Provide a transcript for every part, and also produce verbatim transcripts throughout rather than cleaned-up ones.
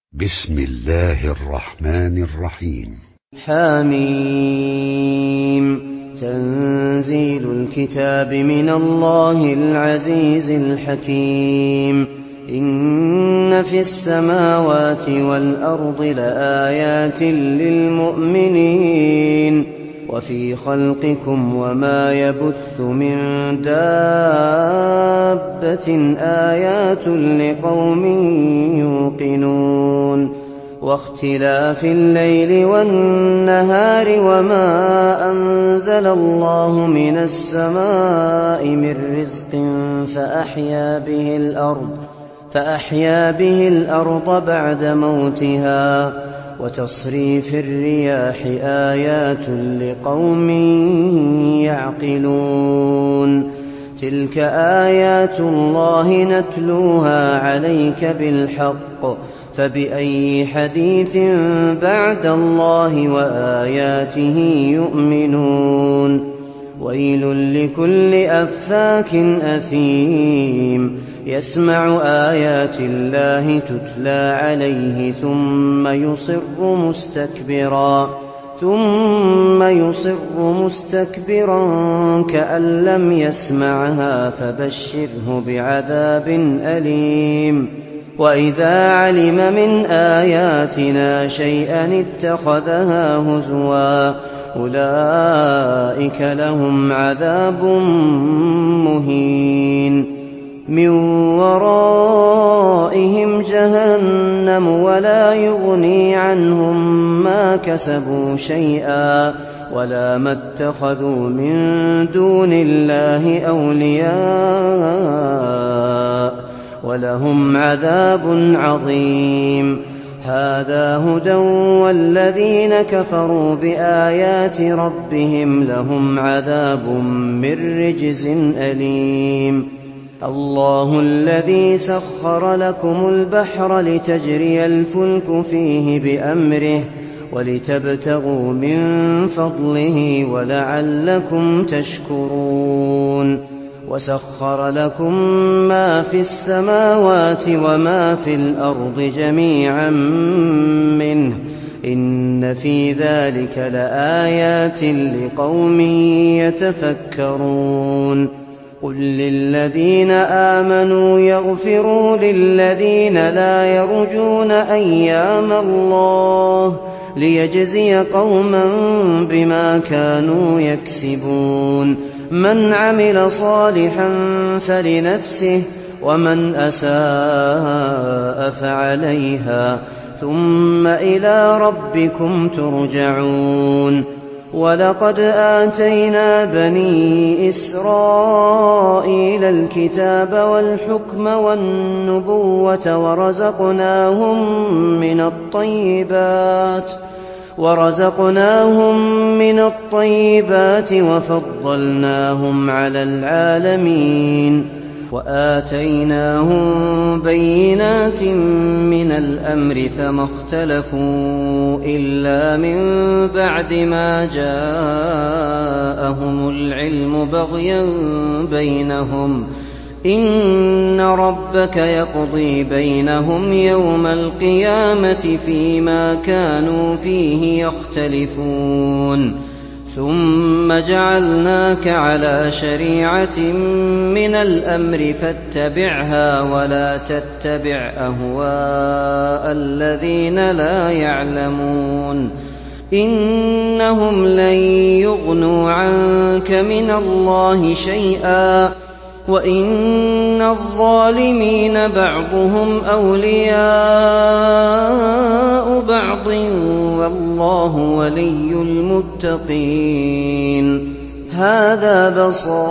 بسم الله الرحمن الرحيم. حميم. تنزيل الكتاب من الله العزيز الحكيم. إن في السماوات والأرض لآيات للمؤمنين وفي خلقكم وما يبث من دابة آيات لقوم يوقنون واختلاف الليل والنهار وما أنزل الله من السماء من رزق فأحيا به الأرض فأحيا به الأرض بعد موتها وتصريف الرياح آيات لقوم يعقلون تلك آيات الله نتلوها عليك بالحق فبأي حديث بعد الله وآياته يؤمنون ويل لكل أفاك أثيم يسمع آيات الله تتلى عليه ثم يصر مستكبرا ثم يصر مستكبرا كأن لم يسمعها فبشره بعذاب أليم وإذا علم من آياتنا شيئا اتخذها هزوا أولئك لهم عذاب مهين من ورائهم جهنم ولا يغني عنهم ما كسبوا شيئا ولا ما اتخذوا من دون الله أولياء ولهم عذاب عظيم هذا هدى والذين كفروا بآيات ربهم لهم عذاب من رجز أليم الله الذي سخر لكم البحر لتجري الفلك فيه بأمره ولتبتغوا من فضله ولعلكم تشكرون وسخر لكم ما في السماوات وما في الأرض جميعا منه إن في ذلك لآيات لقوم يتفكرون قل للذين آمنوا يغفروا للذين لا يرجون أيام الله ليجزي قوما بما كانوا يكسبون من عمل صالحا فلنفسه ومن أساء فعليها ثم إلى ربكم ترجعون ولقد آتينا بني إسرائيل الكتاب والحكم والنبوة ورزقناهم من الطيبات ورزقناهم من الطيبات وفضلناهم على العالمين وآتيناهم بينات من الأمر فما اختلفوا إلا من بعد ما جاءهم العلم بغيا بينهم إن ربك يقضي بينهم يوم القيامة فيما كانوا فيه يختلفون ثم جعلناك على شريعة من الأمر فاتبعها ولا تتبع أهواء الذين لا يعلمون إنهم لن يغنوا عنك من الله شيئا وإن الظالمين بعضهم أولياء بعض والله ولي المتقين هذا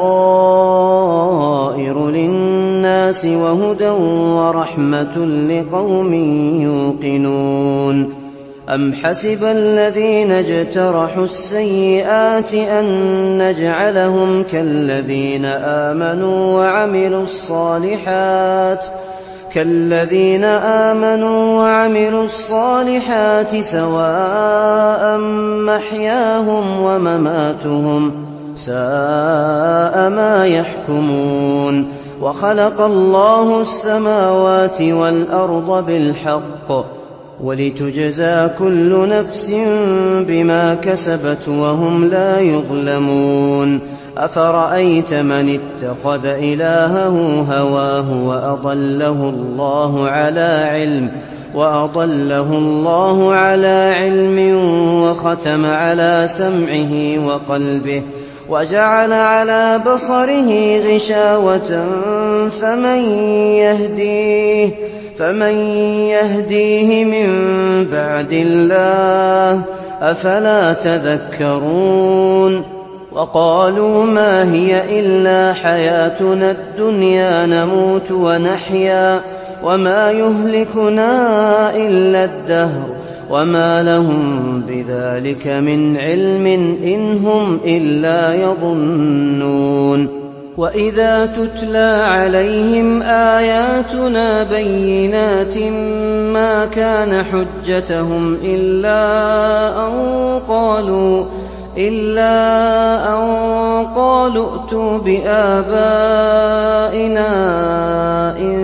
بصائر للناس وهدى ورحمة لقوم يوقنون أم حسب الذين اجترحوا السيئات أن نجعلهم كالذين آمنوا وعملوا الصالحات كالذين آمنوا وعملوا الصالحات سواء محياهم ومماتهم ساء ما يحكمون وخلق الله السماوات والأرض بالحق ولتجزى كل نفس بما كسبت وهم لا يظلمون أفرأيت من اتخذ إلهه هواه وأضله الله على علم وأضله الله على علم وختم على سمعه وقلبه وجعل على بصره غشاوة فمن يهديه فمن يهديه من بعد الله أفلا تذكرون وقالوا ما هي إلا حياتنا الدنيا نموت ونحيا وما يهلكنا إلا الدهر وما لهم بذلك من علم إن هم إلا يظنون وإذا تتلى عليهم آياتنا بينات ما كان حجتهم إلا أن قالوا إلا أن قالوا ائتوا بآبائنا إن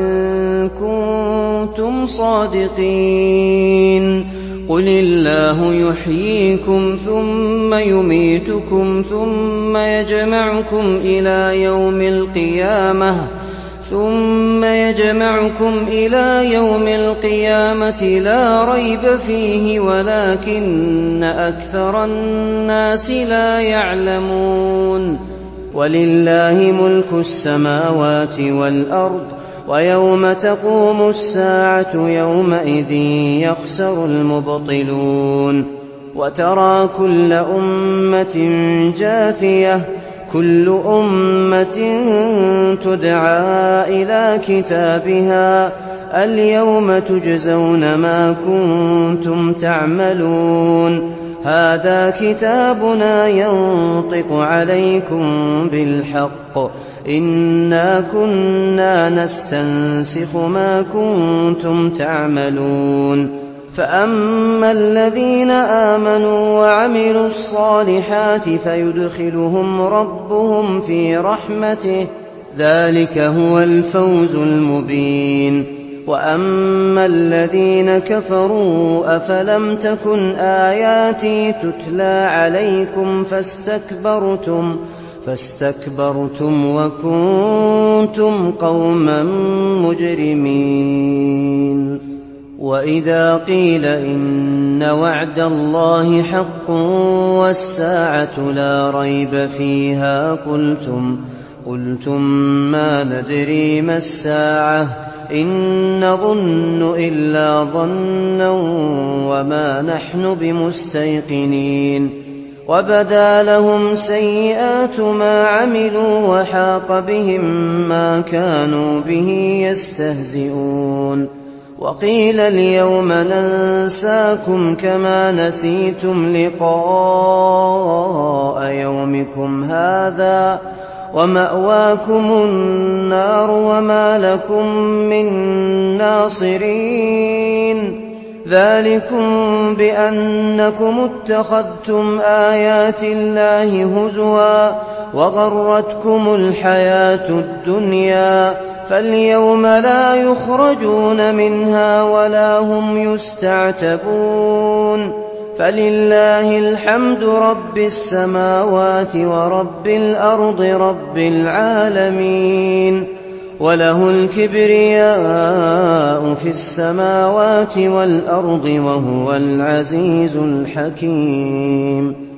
كنتم صادقين قل الله يحييكم ثم يميتكم ثم يجمعكم إلى يوم القيامة ثم يجمعكم إلى يوم القيامة لا ريب فيه ولكن أكثر الناس لا يعلمون ولله ملك السماوات والأرض ويوم تقوم الساعة يومئذ يخسر المبطلون وترى كل أمة جاثية كل أمة تدعى إلى كتابها اليوم تجزون ما كنتم تعملون هذا كتابنا ينطق عليكم بالحق إنا كنا نستنسخ ما كنتم تعملون فأما الذين آمنوا وعملوا الصالحات فيدخلهم ربهم في رحمته ذلك هو الفوز المبين وأما الذين كفروا أفلم تكن آياتي تتلى عليكم فاستكبرتم فاستكبرتم وكنتم قوما مجرمين وإذا قيل إن وعد الله حق والساعة لا ريب فيها قلتم قلتم ما ندري ما الساعة إن نظن إلا ظنا وما نحن بمستيقنين وبدا لهم سيئات ما عملوا وحاق بهم ما كانوا به يستهزئون وقيل اليوم ننساكم كما نسيتم لقاء يومكم هذا ومأواكم النار وما لكم من ناصرين ذلكم بأنكم اتخذتم آيات الله هزوا وغرتكم الحياة الدنيا فاليوم لا يخرجون منها ولا هم يستعتبون فلله الحمد رب السماوات ورب الأرض رب العالمين وله الكبرياء في السماوات والأرض وهو العزيز الحكيم